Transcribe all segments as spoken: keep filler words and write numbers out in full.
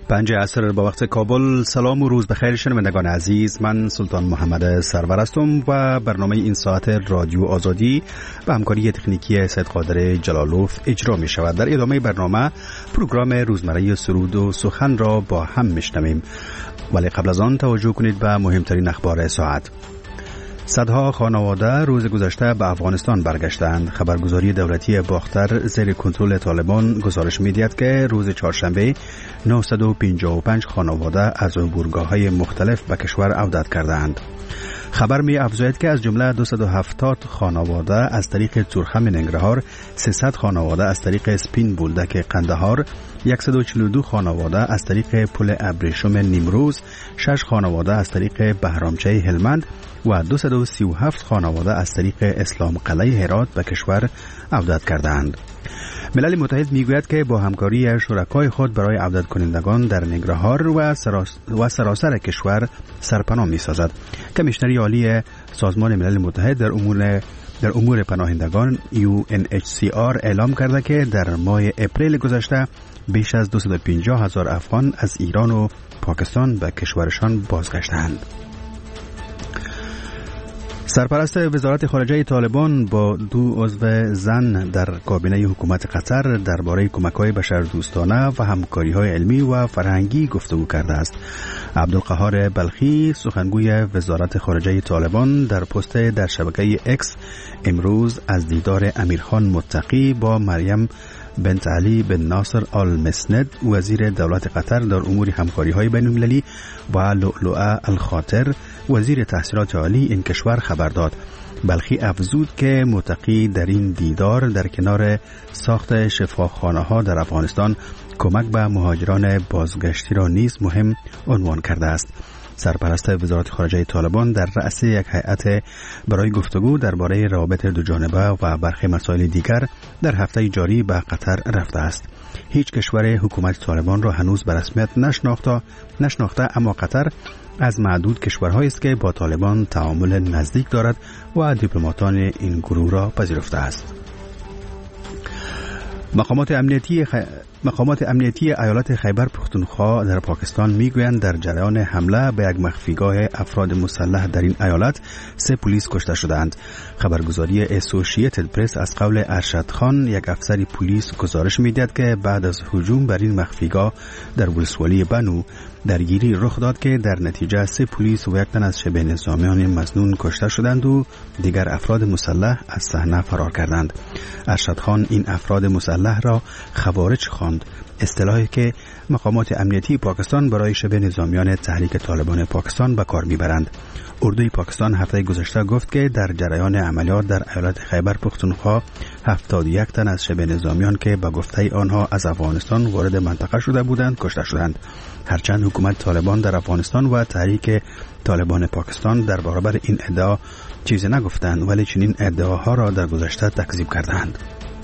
پنج عصر با وقت کابل. سلام و روز بخیر شنوندگان عزیز، من سلطان محمد سرور هستم و برنامه این ساعت رادیو آزادی به همکاری تکنیکی سید قادر جلالوف اجرا می شود. در ادامه برنامه پروگرام روزمره سرود و سخن را با هم میشنویم، ولی قبل از آن توجه کنید به مهمترین اخبار ساعت. صدها خانواده روز گذشته به افغانستان برگشتند. خبرگزاری دولتی باختر زیر کنترل طالبان گزارش می‌دهد که روز چهارشنبه نهصد و پنجاه و پنج خانواده از عبورگاه‌های مختلف به کشور عودت کردند. خبر می افزاید که از جمله دویست و هفتاد خانواده از طریق تورخم ننگرهار، سیصد خانواده از طریق سپین بولدک قندهار، صد و چهل و دو خانواده از طریق پل ابریشم نیمروز، شش خانواده از طریق بهرامچه هلمند و دویست و سی و هفت خانواده از طریق اسلام قلعه هرات به کشور عودت کردند. ملل متحد میگوید که با همکاری شرکای خود برای عودت کنندگان در ننگرهار و, سراس و سراسر کشور سرپناه می‌سازد. کمیشنری عالی سازمان ملل متحد در امور در امور پناهندگان یو ان اچ سی آر اعلام کرده که در ماه اپریل گذشته بیش از دویست و پنجاه هزار افغان از ایران و پاکستان به کشورشان بازگشتند. سرپرست وزارت خارجه طالبان با دو عضو زن در کابینه حکومت قطر درباره کمک‌های بشردوستانه و همکاری‌های علمی و فرهنگی گفتگو کرده است. عبدالقهار بلخی، سخنگوی وزارت خارجه طالبان، در پست در شبکه اکس امروز از دیدار امیرخان متقی با مریم بنت علی بن ناصر آل مسند، وزیر دولت قطر در امور همکاری‌های بین‌المللی، و لؤلؤه الخاطر، وزیر تحصیلات عالی این کشور خبر داد. بلخی افزود که متقی در این دیدار در کنار ساخت شفاخانه‌ها در افغانستان کمک به مهاجران بازگشتی را نیز مهم عنوان کرده است. سرپرست وزارت خارجه طالبان در رأس یک هیئت برای گفتگو درباره روابط دوجانبه و برخی مسائل دیگر در هفته جاری به قطر رفته است. هیچ کشور حکومت طالبان را هنوز به رسمیت نشناخته نشناخته اما قطر از معدود کشورهایی است که با طالبان تعامل نزدیک دارد و دیپلماتان این گروه را پذیرفته است. مقامات امنیتی خ... مقامات امنیتی ایالت خیبر پختونخوا در پاکستان میگویند در جریان حمله به یک مخفیگاه افراد مسلح در این ایالت سه پلیس کشته شدند. خبرگزاری اسوسییتد پرس از قول ارشد خان، یک افسر پلیس، گزارش میدهد که بعد از هجوم بر این مخفیگاه در ولسوالی بنو درگیری رخ داد که در نتیجه سه پلیس و یک تن از شبه نظامیان مظنون کشته شدند و دیگر افراد مسلح از صحنه فرار کردند. ارشد خان این افراد مسلح را خوارج خواند، اصطلاحی که مقامات امنیتی پاکستان برای شبه نظامیان تحریک طالبان پاکستان به کار میبرند. اردوی پاکستان هفته گذشته گفت که در جریان عملیات در ایالت خیبر پختونخوا هفتاد و یک تن از شبه نظامیان که به گفته آنها از افغانستان وارد منطقه شده بودند کشته شدند. هرچند حکومت طالبان در افغانستان و تحریک طالبان پاکستان در برابر این ادعا چیزی نگفتند، ولی چنین ادعاها را در گذشته تکذیب کردند.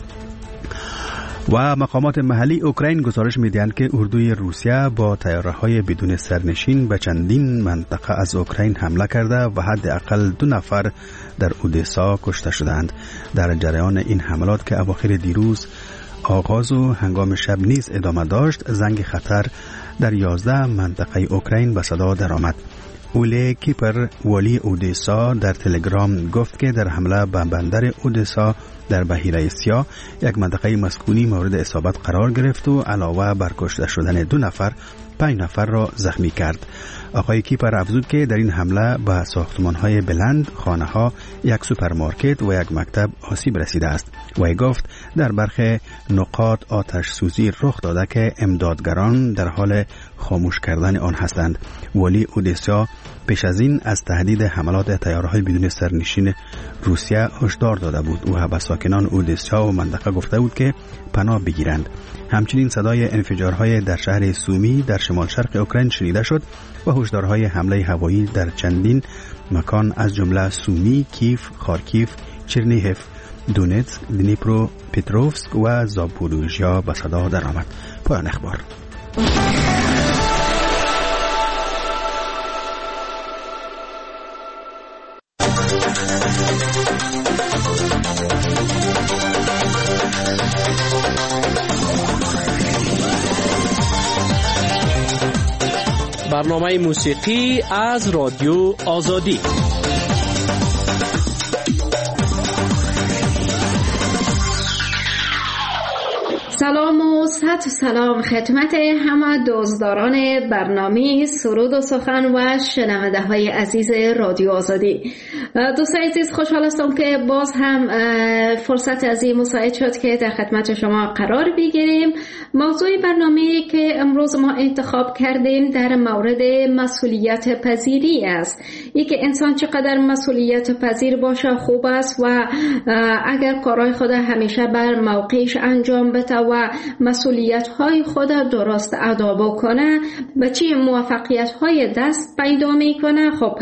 و مقامات محلی اوکراین گزارش می‌دهند که اردوی روسیه با طیاره‌های بدون سرنشین به چندین منطقه از اوکراین حمله کرده و حداقل دو نفر در اودسا کشته شدند. در جریان این حملات که اواخر دیروز آغاز و هنگام شب نیز ادامه داشت، زنگ خطر در یازده منطقه اوکراین به صدا درآمد. اولی کیپر، والی اودسا، در تلگرام گفت که در حمله به بندر اودسا در بحیره سیاه یک منطقه مسکونی مورد اصابت قرار گرفت و علاوه بر کشته شدن دو نفر، پنج نفر را زخمی کرد. آقای کیپر افزود که در این حمله به ساختمان‌های بلند، خانه‌ها، یک سوپرمارکت و یک مکتب آسیب رسیده است. و گفت در برخی نقاط آتش سوزی رخ داده که امدادگران در حال خاموش کردن آن هستند. والی اودسا پیش از این از تهدید حملات طیاره‌های بدون سرنشین روسیه هشدار داده بود و به ساکنان اودسا و منطقه گفته بود که پناه بگیرند. همچنین صدای انفجارهای در شهر سومی در شمال شرق اوکراین شنیده شد و هشدارهای حمله هوایی در چندین مکان از جمله سومی، کیف، خارکیف، چرنیهف، دونتسک، دنیپرو پتروفسک و زاپوروژیا به صدا درآمد. پایان اخبار. برنامه موسیقی از رادیو آزادی. سلام و صد سلام خدمت همه دوستداران برنامه سرود و سخن و شنونده های عزیز رادیو آزادی. دوستان عزیز، خوشحال هستم که باز هم فرصت از این مساعد شد که در خدمت شما قرار بگیریم. موضوع برنامه که امروز ما انتخاب کردیم در مورد مسئولیت پذیری است. ای که انسان چقدر مسئولیت پذیر باشه خوب است و اگر کارهای خود همیشه بر موقعش انجام بده و مسئولیت های خود درست ادا بکنه به چی موفقیت های دست پیدا میکنه. خب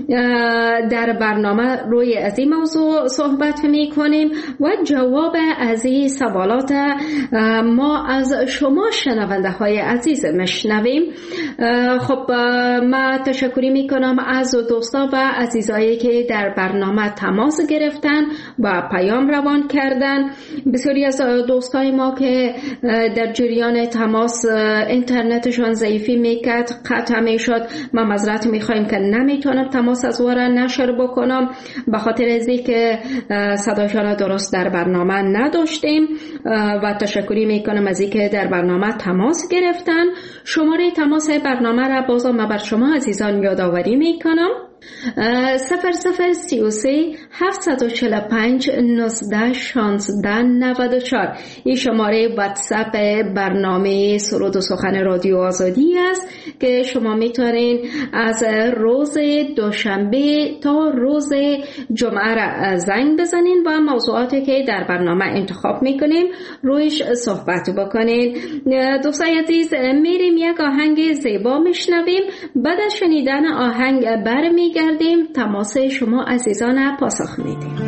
در برنامه روی از این موضوع صحبت میکنیم و جواب از این سوالات ما از شما شنونده های عزیز مشنویم. خب ما تشکری میکنم از دوستا و عزیزایی که در برنامه تماس گرفتن و پیام روان کردن. بسیاری از دوستای ما که در جریان تماس اینترنتشون ضعیفی میکرد، قطع میشد. ما معذرت میخوایم که نمیتونم تماس از وره نشر بکنم به خاطر از اینکه صداشون درست در برنامه نداشتیم و تشکری میکنم از اینکه در برنامه تماس گرفتن. شماره تماس برنامه را بازم ما بر شما عزیزان یادآوری میکنم: صفر صفر سی و سه هفتصد و چهل و پنج نوزده شانزده نود و چهار. این شماره واتساپ برنامه سرود و سخن رادیو آزادی است که شما میتونین از روز دوشنبه تا روز جمعه را زنگ بزنین و موضوعاتی که در برنامه انتخاب میکنیم رویش صحبت بکنین. دوستان عزیز، میریم یک آهنگ زیبا میشنویم. بعد از شنیدن آهنگ برمی گردیم تماس شما عزیزان پاسخ میدیم.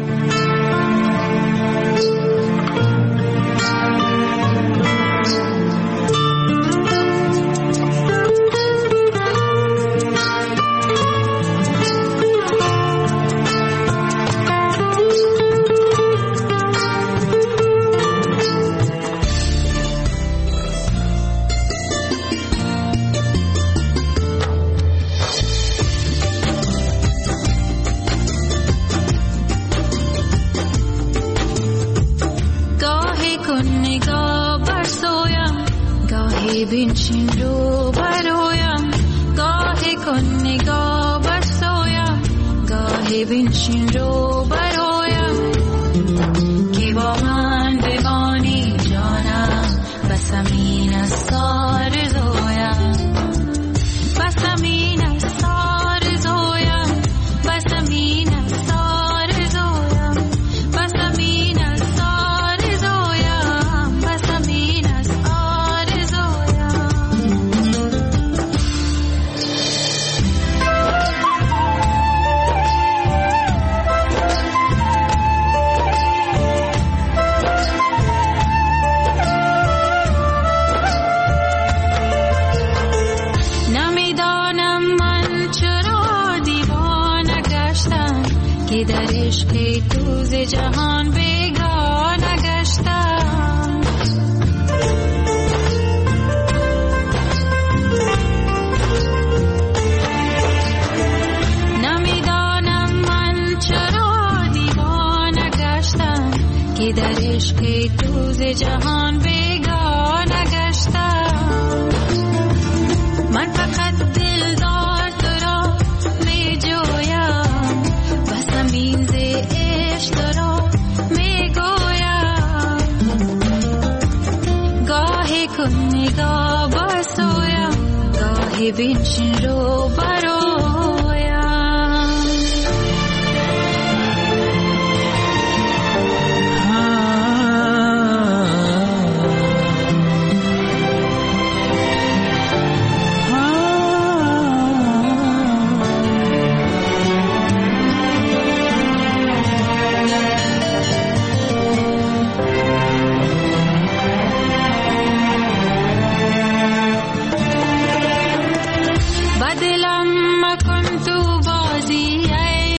بنشین رو برایم، گاهی کن نگاه بر سویم، گاهی بنشین رو برایم، که با من بمانی جانم، بس همین است آرزویم، بس همین است آرزویم، بس همین است آرزویم، بس همین است آرزویم، بس همین است در عشق تو ز جهان بیگانه گشتم، نمیدانم من چرا دیوانه گشتم، که در عشق تو ز جهان بیگانه گشتم. من فقط دلدار تو را می جویم، بس همین ز عشق تو را می گویم، گاهی کن نگاه بر سویم، گاهی بنشین رو بر